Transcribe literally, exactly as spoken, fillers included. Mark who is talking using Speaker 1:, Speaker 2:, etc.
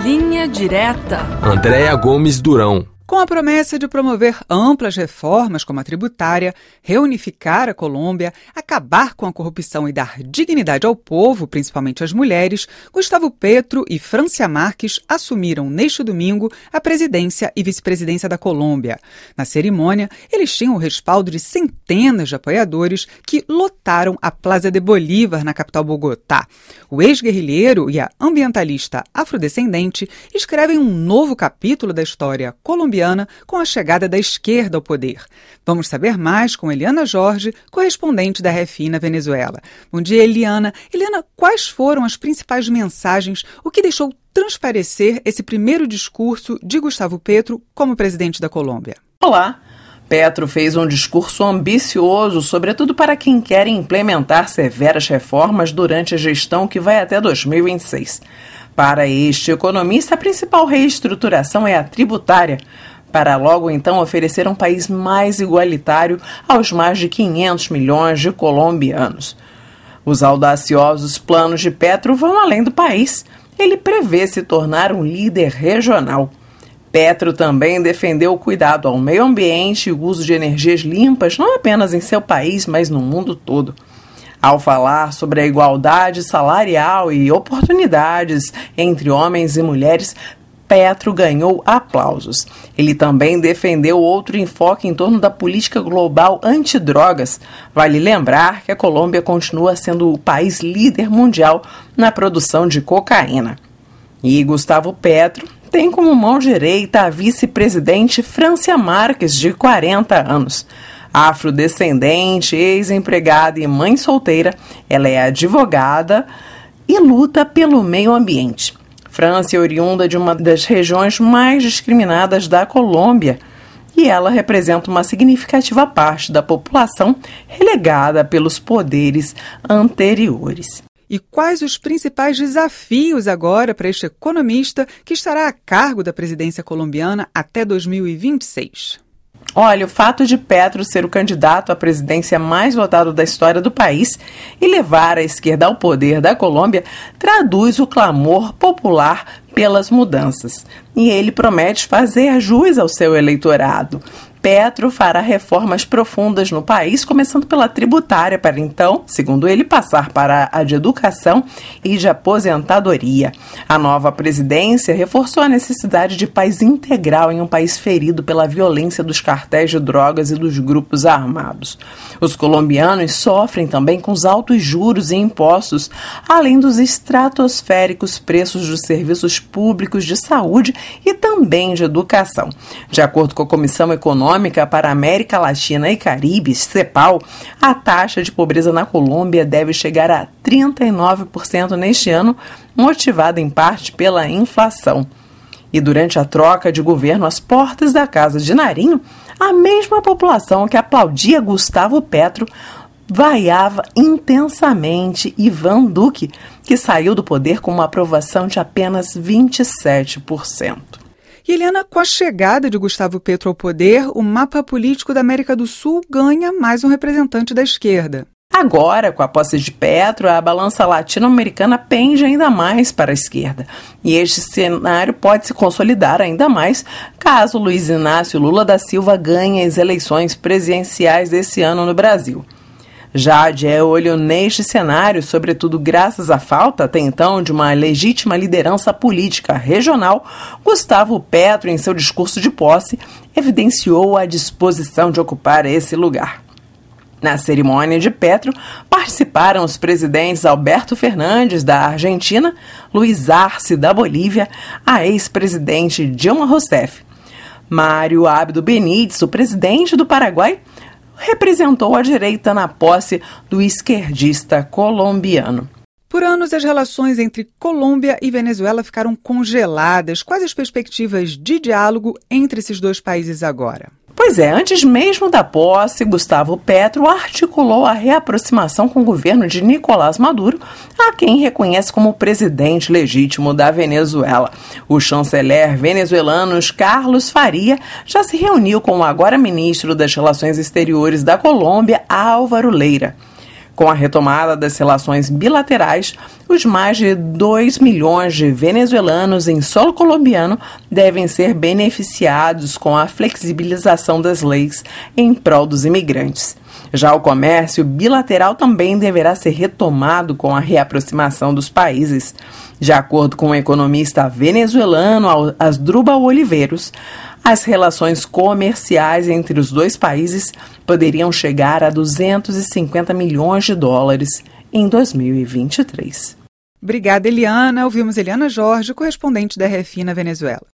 Speaker 1: Linha Direta.
Speaker 2: Andréa Gomes Durão.
Speaker 3: Com a promessa de promover amplas reformas como a tributária, reunificar a Colômbia, acabar com a corrupção e dar dignidade ao povo, principalmente às mulheres, Gustavo Petro e Francia Márquez assumiram neste domingo a presidência e vice-presidência da Colômbia. Na cerimônia, eles tinham o respaldo de centenas de apoiadores que lotaram a Plaza de Bolívar, na capital Bogotá. O ex-guerrilheiro e a ambientalista afrodescendente escrevem um novo capítulo da história colombiana com a chegada da esquerda ao poder. Vamos saber mais com Eliana Jorge, correspondente da R F I na Venezuela. Bom dia, Eliana. Eliana, quais foram as principais mensagens, o que deixou transparecer esse primeiro discurso de Gustavo Petro como presidente da Colômbia?
Speaker 4: Olá! Petro fez um discurso ambicioso, sobretudo para quem quer implementar severas reformas durante a gestão que vai até dois mil e vinte e seis. Para este economista, a principal reestruturação é a tributária, para logo então oferecer um país mais igualitário aos mais de quinhentos milhões de colombianos. Os audaciosos planos de Petro vão além do país. Ele prevê se tornar um líder regional. Petro também defendeu o cuidado ao meio ambiente e o uso de energias limpas, não apenas em seu país, mas no mundo todo. Ao falar sobre a igualdade salarial e oportunidades entre homens e mulheres, Petro ganhou aplausos. Ele também defendeu outro enfoque em torno da política global antidrogas. Vale lembrar que a Colômbia continua sendo o país líder mundial na produção de cocaína. E Gustavo Petro tem como mão direita a vice-presidente Francia Márquez, de quarenta anos. Afrodescendente, ex-empregada e mãe solteira, ela é advogada e luta pelo meio ambiente. Francia é oriunda de uma das regiões mais discriminadas da Colômbia e ela representa uma significativa parte da população relegada pelos poderes anteriores.
Speaker 3: E quais os principais desafios agora para este economista que estará a cargo da presidência colombiana até dois mil e vinte e seis?
Speaker 4: Olha, o fato de Petro ser o candidato à presidência mais votado da história do país e levar a esquerda ao poder da Colômbia traduz o clamor popular pelas mudanças. E ele promete fazer jus ao seu eleitorado. Petro fará reformas profundas no país, começando pela tributária, para então, segundo ele, passar para a de educação e de aposentadoria. A nova presidência reforçou a necessidade de paz integral em um país ferido pela violência dos cartéis de drogas e dos grupos armados. Os colombianos sofrem também com os altos juros e impostos, além dos estratosféricos preços dos serviços públicos de saúde e também de educação. De acordo com a Comissão Econômica para a América Latina e Caribe, CEPAL, a taxa de pobreza na Colômbia deve chegar a trinta e nove por cento neste ano, motivada em parte pela inflação. E durante a troca de governo às portas da Casa de Narinho, a mesma população que aplaudia Gustavo Petro vaiava intensamente Iván Duque, que saiu do poder com uma aprovação de apenas vinte e sete por cento.
Speaker 3: E, Eliana, com a chegada de Gustavo Petro ao poder, o mapa político da América do Sul ganha mais um representante da esquerda.
Speaker 4: Agora, com a posse de Petro, a balança latino-americana pende ainda mais para a esquerda. E este cenário pode se consolidar ainda mais caso Luiz Inácio Lula da Silva ganhe as eleições presidenciais desse ano no Brasil. Já de olho neste cenário, sobretudo graças à falta, até então, de uma legítima liderança política regional, Gustavo Petro, em seu discurso de posse, evidenciou a disposição de ocupar esse lugar. Na cerimônia de Petro, participaram os presidentes Alberto Fernandes, da Argentina, Luiz Arce, da Bolívia, a ex-presidente Dilma Rousseff. Mário Abdo Benítez, o presidente do Paraguai, representou a direita na posse do esquerdista colombiano.
Speaker 3: Por anos, as relações entre Colômbia e Venezuela ficaram congeladas. Quais as perspectivas de diálogo entre esses dois países agora?
Speaker 4: Pois é, antes mesmo da posse, Gustavo Petro articulou a reaproximação com o governo de Nicolás Maduro, a quem reconhece como presidente legítimo da Venezuela. O chanceler venezuelano Carlos Faria já se reuniu com o agora ministro das Relações Exteriores da Colômbia, Álvaro Leira. Com a retomada das relações bilaterais, os mais de dois milhões de venezuelanos em solo colombiano devem ser beneficiados com a flexibilização das leis em prol dos imigrantes. Já o comércio bilateral também deverá ser retomado com a reaproximação dos países. De acordo com o economista venezuelano Asdrúbal Oliveiros, as relações comerciais entre os dois países poderiam chegar a duzentos e cinquenta milhões de dólares em dois mil e vinte e três.
Speaker 3: Obrigada, Eliana. Ouvimos Eliana Jorge, correspondente da R F I na Venezuela.